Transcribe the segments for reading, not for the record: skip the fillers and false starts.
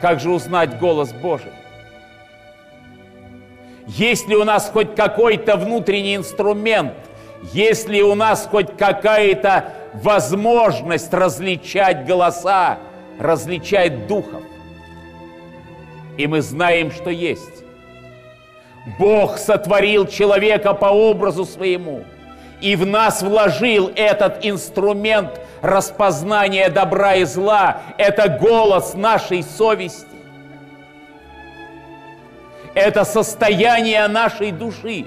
как же узнать голос Божий? Есть ли у нас хоть какой-то внутренний инструмент, есть ли у нас хоть какая-то возможность различать голоса, различать духов? И мы знаем, что есть. Бог сотворил человека по образу своему и в нас вложил этот инструмент распознания добра и зла. Это голос нашей совести. Это состояние нашей души.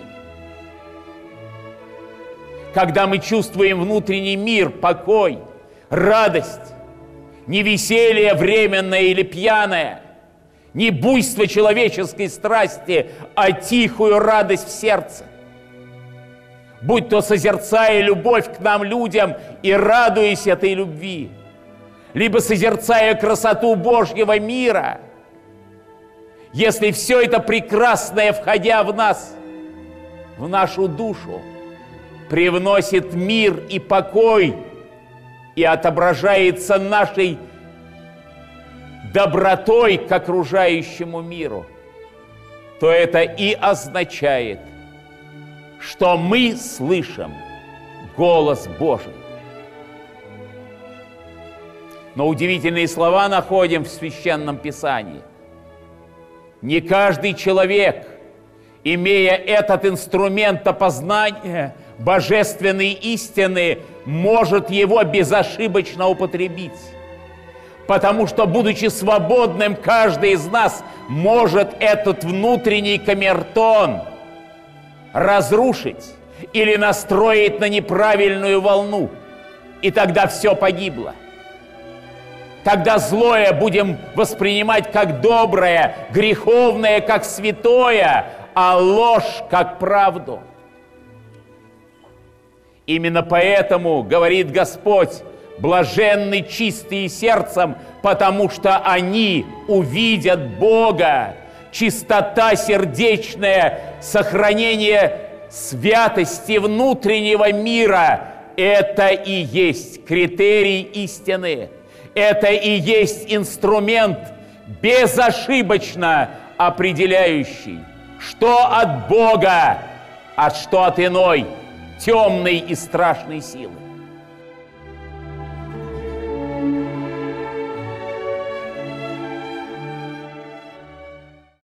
Когда мы чувствуем внутренний мир, покой, радость, не веселье временное или пьяное, не буйство человеческой страсти, а тихую радость в сердце. Будь то созерцая любовь к нам, людям, и радуясь этой любви, либо созерцая красоту Божьего мира, если все это прекрасное, входя в нас, в нашу душу, привносит мир и покой и отображается нашей добротой к окружающему миру, то это и означает, что мы слышим голос Божий. Но удивительные слова находим в Священном Писании. Не каждый человек, имея этот инструмент опознания божественной истины, может его безошибочно употребить. Потому что, будучи свободным, каждый из нас может этот внутренний камертон разрушить или настроить на неправильную волну. И тогда все погибло. Тогда злое будем воспринимать как доброе, греховное как святое, а ложь как правду. Именно поэтому, говорит Господь, блаженны чистые сердцем, потому что они увидят Бога. Чистота сердечная, сохранение святости внутреннего мира – это и есть критерий истины. Это и есть инструмент, безошибочно определяющий, что от Бога, а что от иной, темной и страшной силы.